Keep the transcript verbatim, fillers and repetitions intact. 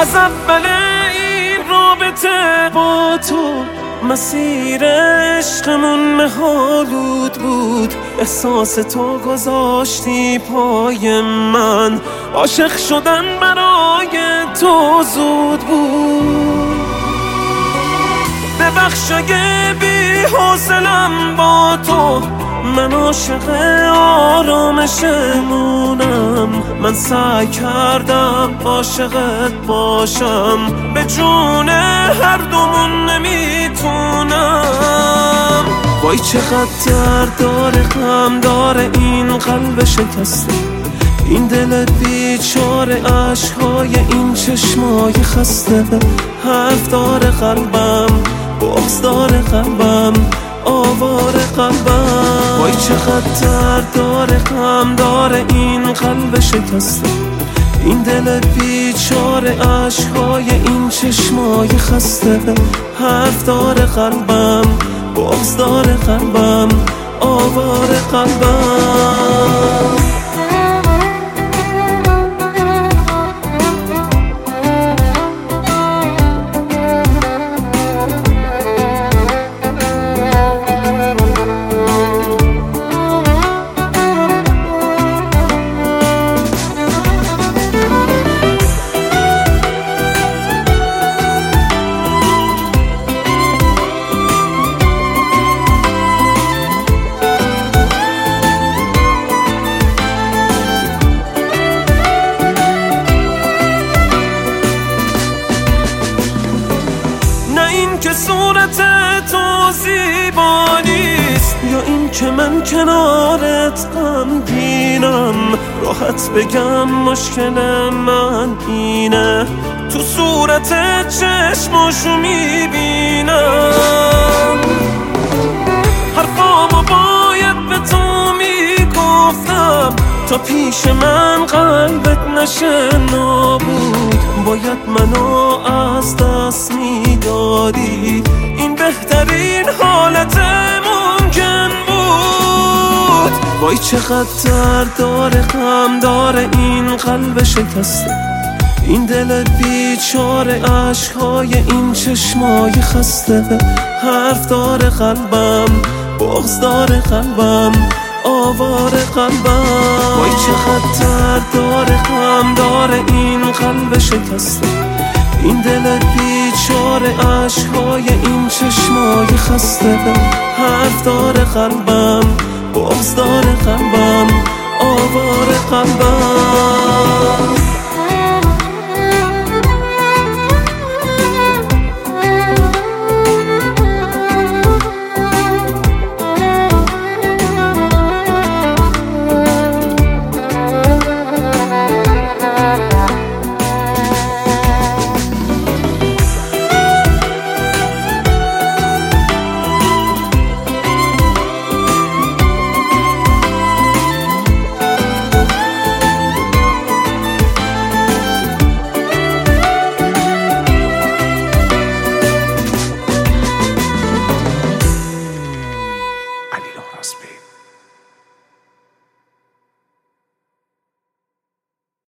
از اول این رابطه با تو مسیر عشقمون مه‌آلود بود. احساس تو گذاشتی پای من، عاشق شدن برای تو زود بود. ببخش اگه بی حوصله‌ام با تو، من عاشق آرامشمونم. من سعی کردم عاشقت باشم، به جون هر دومون نمیتونم. وای چقدر درد داره، غم داره این قلب شکسته، این دل بیچاره، عشقهای این چشمای خسته. حرف داره قلبم، بغض داره قلبم، آواره قلبم. وای چقدر درد داره، غم داره این قلب شکسته، این دل بیچاره، عشقهای این چشمای خسته. حرف داره قلبم، بغض داره قلبم، آواره قلبم. که صورت تو زیبا نیست، یا این که من کنارت غمگینم. راحت بگم مشکل من اینه، تو صورت چشماشو میبینم. حرفامو باید به تو میگفتم، تا پیش من قلبت نشه نابود. باید منو از دست میدادی، این بهترین حالت ممکن بود. وای چقدر درد داره، غم داره این قلب شکسته، این دل بیچاره، عشقهای این چشمای خسته. حرف داره قلبم، بغض داره قلبم، آواره قلبم. وای چقدر درد داره، غم داره این قلب شکسته، این دل بیچاره، عشقهای این چشمای خسته. حرف داره قلبم، بغض داره قلبم، آواره قلبم.